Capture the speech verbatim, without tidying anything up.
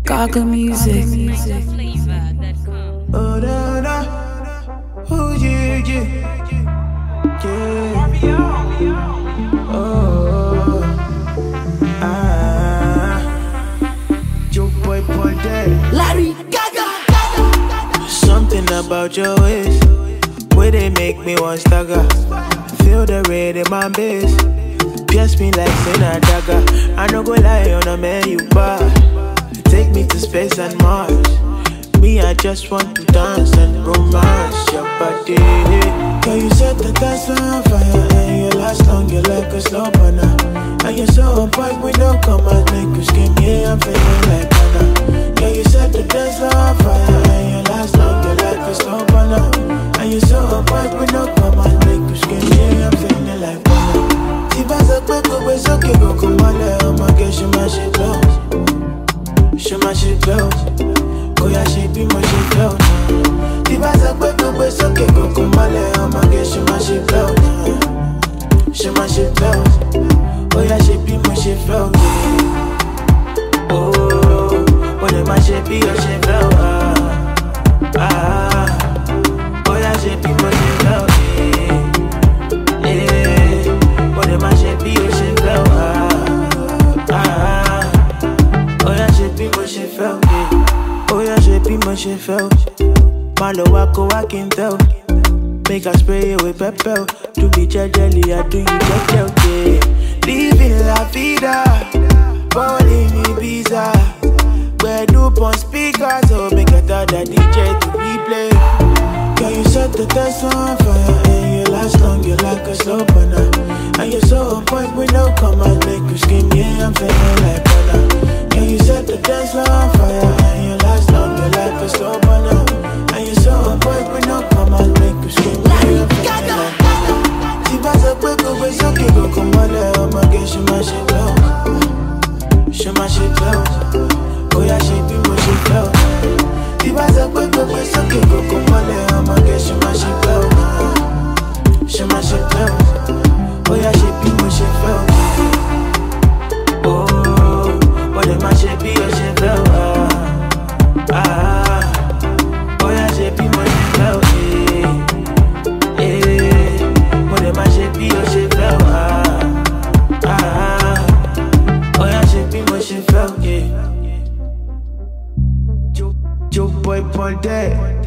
Gaga music. Oh, da, da. Oh, yeah, yeah. Yeah. Oh, ah. Your boy, boy, daddy. Larry Gaga. Something about your ways, where they make me want stagger. Feel the rain in my base, pierce me like sin a dagger. I no go lie on a man you bar. Take me to space and Mars. Me, I just want to dance and romance your body. Girl, you set the dance on fire and you last long, you like a slow burner. And you're so on point, we don't come and make you skin. Yeah, I'm feeling like Anna. Girl, you set the dance on fire and you last long, you like a slow burner. And you're so on point, we don't come and make you skin. Yeah, I'm feeling like Anna. Si vas a quick, go be so que go come on, oh my girl, she my shit close. She my shit close. Oh yeah, she be my shit close. Si vas a quick, go be so que go come on, oh my girl, she my shit close. She my shit close. Oh yeah, she be my shit close. Oh, but if my shit be your shit close. Ah, oh yeah, she be my shit close. My shit be your shit felt, ah, ah. Oh yeah, shit be my shit felt, yeah. Oh yeah, shit be my shit felt. My low wako, I can tell. Make I spray you with pepper. To be jelly, I do you just yeah. Living la vida, balling in Ibiza. Where do on speakers, so make a tell the D J to replay. Girl, you set the dance on fire and you last long, you like a slow burner. And you're so on point, we no come and make you skin. Yeah, I'm feeling like Anna. Girl, you set the dance on fire and you last long, you like a slow burner. And you're so on point, we no come and make you skin. Yeah, I'm feeling like Anna. Si vas a quick, go be so que go come on, oh my girl, she my shit close. She my shit close. Oh yeah, she be my shit close. Si vas a quick, go be so que go come on, oh my girl, she my shit close. She my shit close. Oh yeah, she be my shit felt. Oh, but if my shit be your shit felt. Ah, ah. Oh yeah, she be my shit felt. Yeah, yeah. But if my shit be your shit felt. Ah, ah. Oh yeah, she be my shit felt. Yeah. Joe, Joe boy, boy, dad.